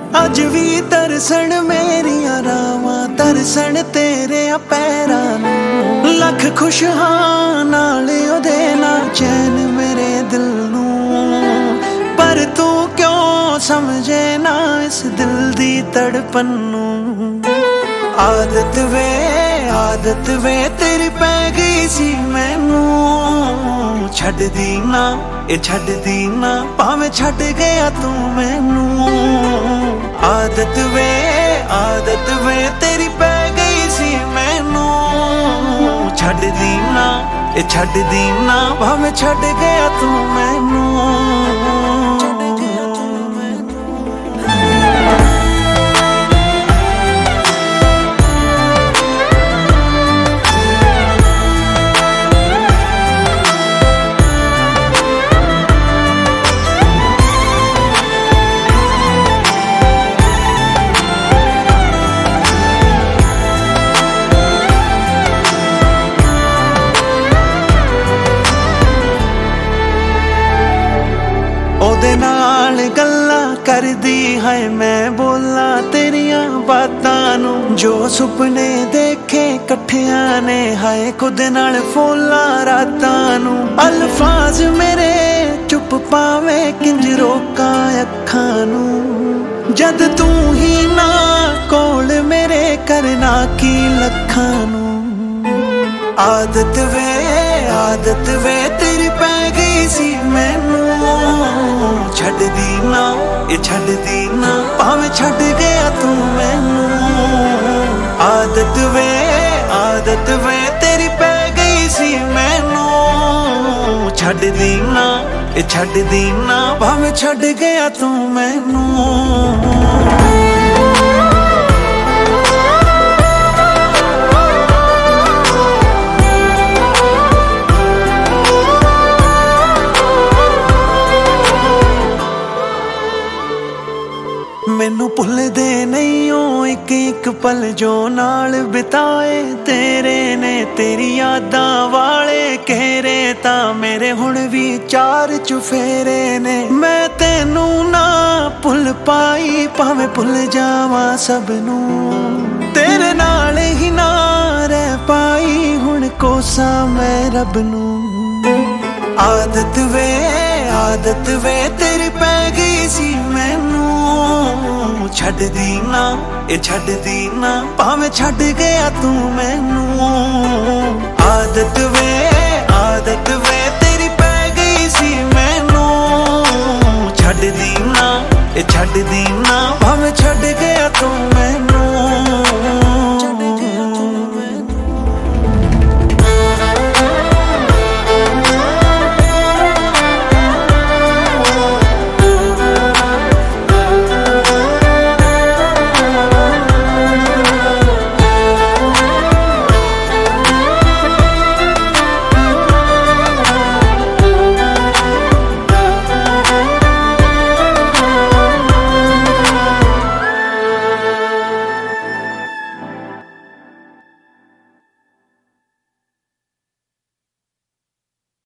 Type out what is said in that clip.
ਅੱਜ ਵੀ ਤਰਸਣ ਮੇਰੀਆਂ ਰਾਵਾਂ, ਤਰਸਣ ਤੇਰੇ ਪੈਰਾਂ ਨੂੰ। ਲੱਖ ਖੁਸ਼ ਹਾਂ ਨਾਲ ਉਹਦੇ ਨਾਲ ਚੈਨ ਮੇਰੇ ਦਿਲ ਨੂੰ, ਪਰ ਤੂੰ ਕਿਉਂ ਸਮਝੇ ਨਾ ਇਸ ਦਿਲ ਦੀ ਤੜਪਣ ਨੂੰ। ਆਦਤ ਵੇ ਤੇਰੀ ਪੈ ਗਈ ਸੀ ਮੈਨੂੰ, ਛੱਡਦੀ ਨਾ ਇਹ ਛੱਡਦੀ ਨਾ ਭਾਵੇਂ ਛੱਡ ਗਿਆ ਤੂੰ ਮੈਨੂੰ। ਆਦਤ ਵੇ ਤੇਰੀ ਪੈ ਗਈ ਸੀ ਮੈਨੂੰ, ਛੱਡਦੀ ਨਾ ਇਹ ਛੱਡਦੀ ਨਾ ਭਾਵੇਂ ਛੱਡ ਗਿਆ ਤੂੰ ਮੈਨੂੰ। ਉਹਦੇ ਨਾਲ ਗੱਲਾਂ ਕਰਦੀ ਹੈ ਮੈਂ ਬੋਲਾਂ ਤੇਰੀਆਂ ਬਾਤਾਂ ਨੂੰ, ਜੋ ਸੁਪਨੇ ਦੇਖੇ ਇਕੱਠਿਆਂ ਨੇ ਹਾਏ ਖੁਦ ਨਾਲ ਫੋਲਾਂ ਰਾਤਾਂ ਨੂੰ। ਅਲਫਾਜ਼ ਮੇਰੇ ਚੁੱਪ ਪਾਵੇਂ ਕਿੰਜ ਰੋਕਾਂ ਅੱਖਾਂ ਨੂੰ, ਜਦ ਤੂੰ ਹੀ ਨਾ ਕੋਲ ਮੇਰੇ ਕਰਨਾ ਕੀ ਲੱਖਾਂ ਨੂੰ। ਆਦਤ ਵੇ ਤੇਰੀ ਪੈ ਗਈ ਸੀ ਮੈਨੂੰ, ਛੱਡਦੀ ਨਾ ਇਹ ਛੱਡਦੀ ਨਾ ਭਾਵੇਂ ਛੱਡ ਗਿਆ ਤੂੰ ਮੈਨੂੰ। ਆਦਤ ਵੇ ਤੇਰੀ ਪੈ ਗਈ ਸੀ ਮੈਨੂੰ, ਛੱਡਦੀ ਨਾ ਇਹ ਛੱਡਦੀ ਨਾ ਭਾਵੇਂ ਛੱਡ ਗਿਆ ਤੂੰ ਮੈਨੂੰ। ਮੈਨੂੰ ਭੁੱਲਦੇ ਨਹੀਂ ਉਹ ਇੱਕ ਪਲ ਜੋ ਨਾਲ ਬਿਤਾਏ ਤੇਰੇ ਨੇ। ਤੇਰੀ ਯਾਦਾਂ ਵਾਲੇ ਘੇਰੇ ਤਾਂ ਮੇਰੇ ਹੁਣ ਵੀ ਚਾਰ ਚੁਫੇਰੇ ਨੇ। ਮੈਂ ਤੈਨੂੰ ਨਾ ਭੁੱਲ ਪਾਈ ਭਾਵੇਂ ਭੁੱਲ ਜਾਵਾਂ ਸਭ ਨੂੰ, ਤੇਰੇ ਨਾਲ ਹੀ ਨਾ ਰਹਿ ਪਾਈ ਹੁਣ ਕੋਸਾਂ ਮੈਂ ਰੱਬ ਨੂੰ। ਆਦਤ ਵੇ ਤੇਰੀ ਪੈ ਗਈ ਸੀ ਮੈਨੂੰ, ਛੱਡਦੀ ਨਾ ਇਹ ਛੱਡਦੀ ਨਾ ਭਾਵੇਂ ਛੱਡ ਗਿਆ ਤੂੰ ਮੈਨੂੰ। ਆਦਤ ਵੇ